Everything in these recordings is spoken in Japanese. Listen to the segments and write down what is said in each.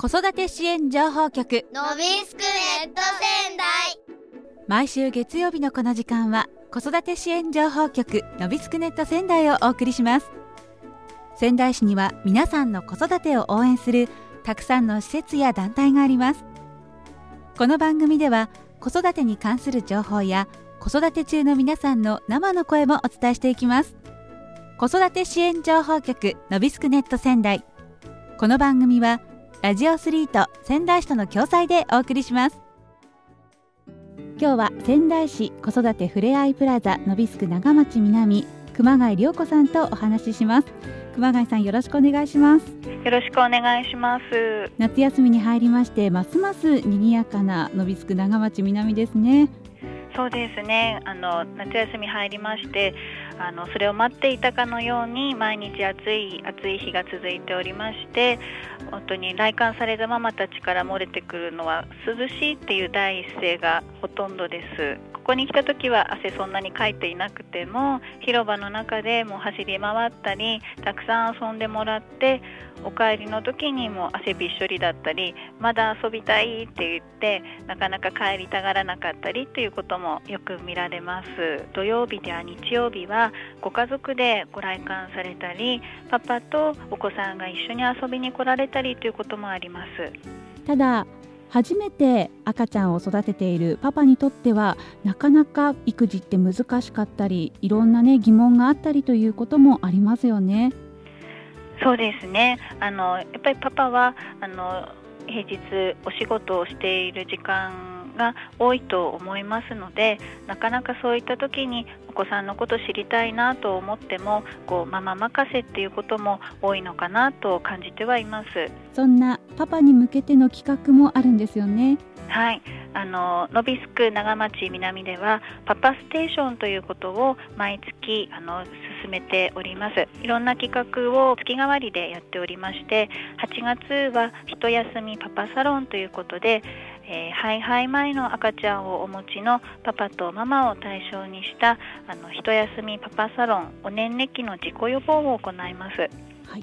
子育て支援情報局のびすくネット仙台。 毎週月曜日のこの時間は子育て支援情報局のびすくネット仙台をお送りします。仙台市には皆さんの子育てを応援するたくさんの施設や団体があります。この番組では子育てに関する情報や子育て中の皆さんの生の声もお伝えしていきます。子育て支援情報局のびすくネット仙台。この番組はラジオ3と仙台市との共催でお送りします。今日は仙台市子育てふれあいプラザのびすく長町南熊谷良子さんとお話しします。熊谷さん、よろしくお願いします。 よろしくお願いします。 夏休みに入りましてますます賑やかなのびすく長町南ですね。 そうですね。夏休み入りましてそれを待っていたかのように毎日暑い日が続いておりまして、本当に来館されたママたちから漏れてくるのは涼しいっていう第一声がほとんどです。ここに来た時は汗そんなにかいていなくても広場の中でもう走り回ったりたくさん遊んでもらって、お帰りの時にも汗びっしょりだったりまだ遊びたいって言ってなかなか帰りたがらなかったりということもよく見られます。土曜日や日曜日はご家族でご来館されたり、パパとお子さんが一緒に遊びに来られたりということもあります。 ただ初めて赤ちゃんを育てているパパにとってはなかなか育児って難しかったり、いろんな疑問があったりということもありますよね。 そうですね。やっぱりパパは平日お仕事をしている時間が多いと思いますので、なかなかそういった時にお子さんのこと知りたいなと思ってもママ任せっていうことも多いのかなと感じてはいます。 そんなパパに向けての企画もあるんですよね。 はい、のびすく長町南ではパパステーションということを毎月進めております。いろんな企画を月替わりでやっておりまして、8月は一休みパパサロンということで、ハイハイ前の赤ちゃんをお持ちのパパとママを対象にした一休みパパサロンおねんね期の自己予防を行います。 はい、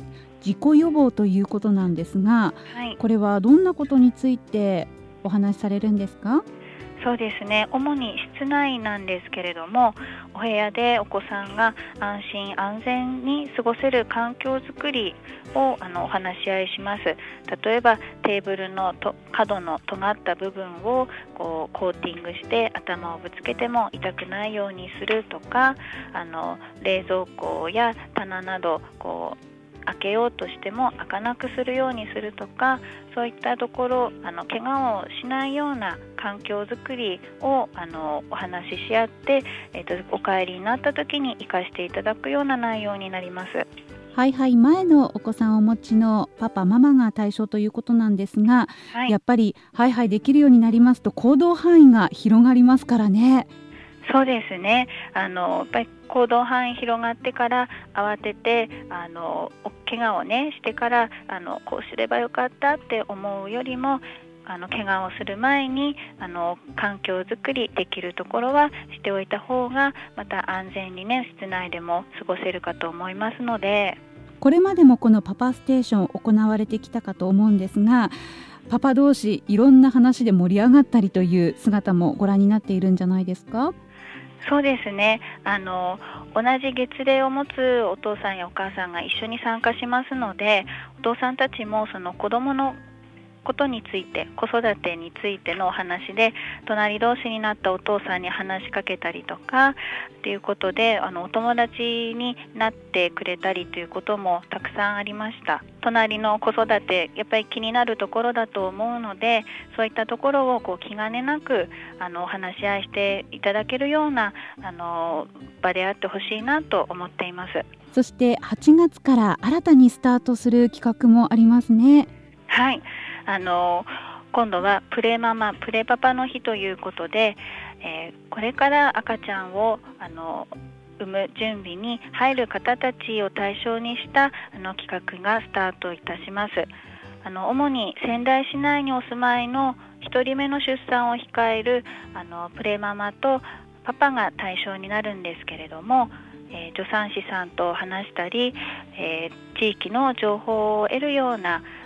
自己予防ということなんですが、 はい、 これはどんなことについてお話しされるんですか？ そうですね。主に室内なんですけれども、お部屋でお子さんが安心安全に過ごせる環境づくりをお話し合いします。例えばテーブルの角の尖った部分をコーティングして頭をぶつけても痛くないようにするとか、冷蔵庫や棚など開けようとしても開かなくするようにするとか、そういったところ怪我をしないような環境づくりをお話しし合って、お帰りになった時に生かしていただくような内容になります。 はいはい、前のお子さんをお持ちのパパママが対象ということなんですが、 はい、 やっぱりはいはいできるようになりますと行動範囲が広がりますからね。 そうですね。やっぱり行動範囲広がってから慌てて怪我をしてからこうすればよかったって思うよりも怪我をする前に環境づくりできるところはしておいた方がまた安全に室内でも過ごせるかと思いますので、 これまでもこのパパステーション行われてきたかと思うんですが、パパ同士いろんな話で盛り上がったりという姿もご覧になっているんじゃないですか？ そうですね。同じ月齢を持つお父さんやお母さんが一緒に参加しますので、お父さんたちもその子供のことについて、子育てについてのお話で隣同士になったお父さんに話しかけたりとかということでお友達になってくれたりということもたくさんありました。隣の子育てやっぱり気になるところだと思うので、そういったところを気兼ねなくお話し合いしていただけるような場であってほしいなと思っています。 そして8月から新たにスタートする企画もありますね。 はい、今度はプレママプレパパの日ということで、これから赤ちゃんを産む準備に入る方たちを対象にした企画がスタートいたします。主に仙台市内にお住まいの1人目の出産を控えるプレママとパパが対象になるんですけれども、助産師さんと話したり、地域の情報を得るような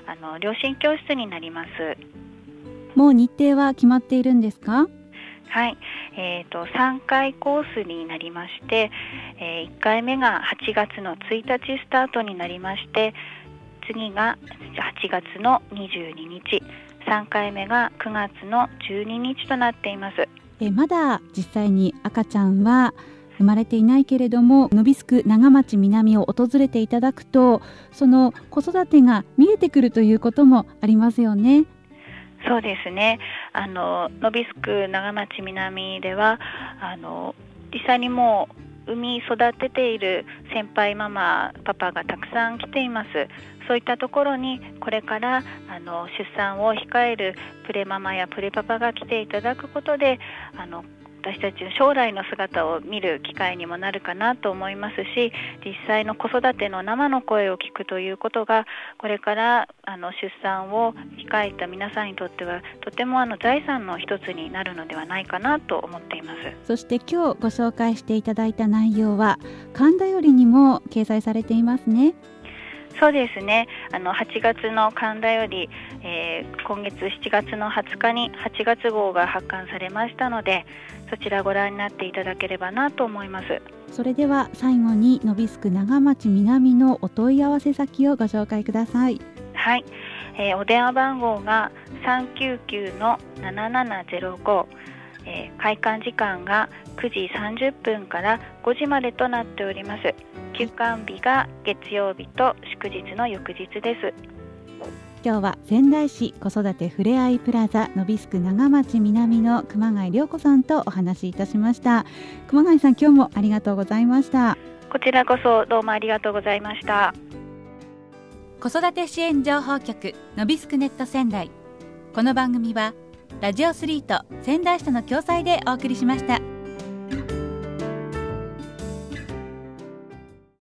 両親教室になります。 もう日程は決まっているんですか？ はい、3回コースになりまして、1回目が8月の1日スタートになりまして、次が8月の22日、3回目が9月の12日となっています。 まだ実際に赤ちゃんは生まれていないけれども、ノビスク長町南を訪れていただくと、その子育てが見えてくるということもありますよね。 そうですね。ノビスク長町南では実際にもう産み育てている先輩ママパパがたくさん来ています。そういったところにこれから出産を控えるプレママやプレパパが来ていただくことで、私たちの将来の姿を見る機会にもなるかなと思いますし、実際の子育ての生の声を聞くということが、これから出産を控えた皆さんにとってはとても財産の一つになるのではないかなと思っています。 そして今日ご紹介していただいた内容は神田よりにも掲載されていますね。 そうですね。8月の神田より、今月7月の20日に8月号が発刊されましたので、そちらご覧になっていただければなと思います。 それでは最後にノビスク長町南のお問い合わせ先をご紹介ください。 はい、お電話番号が 399-7705、開館時間が9時30分から5時までとなっております。休館日が月曜日と祝日の翌日です。 今日は仙台市子育てふれあいプラザノビスク長町南の熊谷涼子さんとお話しいたしました。熊谷さん、今日もありがとうございました。 こちらこそどうもありがとうございました。 子育て支援情報局ノビスクネット仙台。この番組はラジオ3と仙台市との共催でお送りしました。